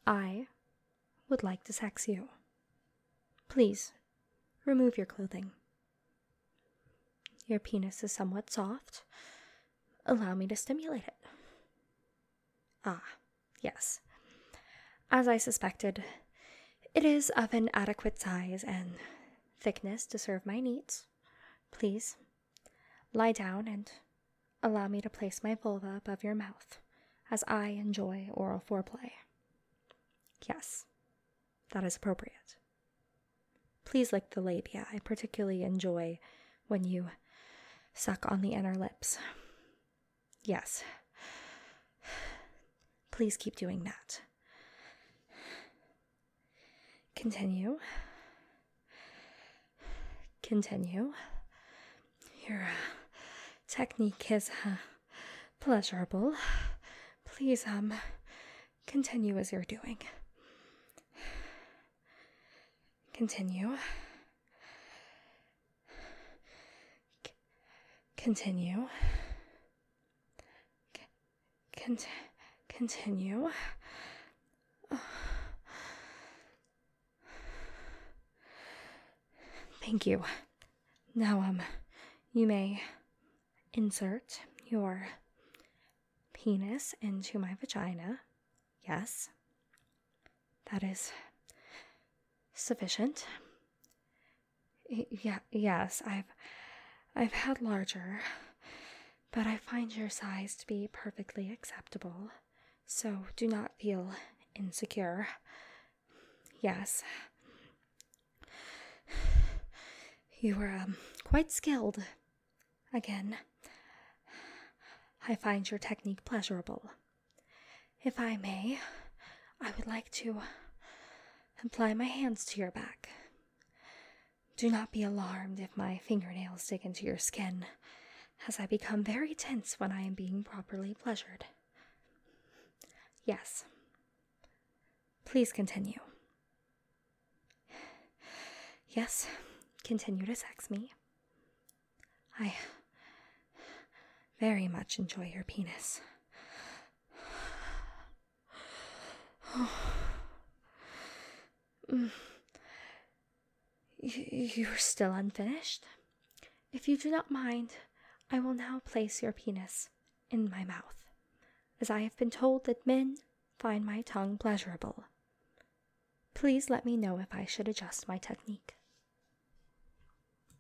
I would like to sex you. Please, remove your clothing. Your penis is somewhat soft. Allow me to stimulate it. Ah, yes. As I suspected, it is of an adequate size and thickness to serve my needs. Please, lie down and allow me to place my vulva above your mouth as I enjoy oral foreplay. Yes, that is appropriate. Please lick the labia. I particularly enjoy when you suck on the inner lips. Yes. Please keep doing that. Continue. Continue. Your technique is pleasurable. Please, continue as you're doing. Continue. Continue. Continue. Thank you. Now, you may insert your penis into my vagina. Yes. That is sufficient. Yes, I've had larger, but I find your size to be perfectly acceptable, so do not feel insecure. Yes. You were quite skilled. Again, I find your technique pleasurable. If I may, I would like to apply my hands to your back. Do not be alarmed if my fingernails dig into your skin, as I become very tense when I am being properly pleasured. Yes. Please continue. Yes, continue to sex me. I very much enjoy your penis. You're still unfinished? If you do not mind, I will now place your penis in my mouth, as I have been told that men find my tongue pleasurable. Please let me know if I should adjust my technique.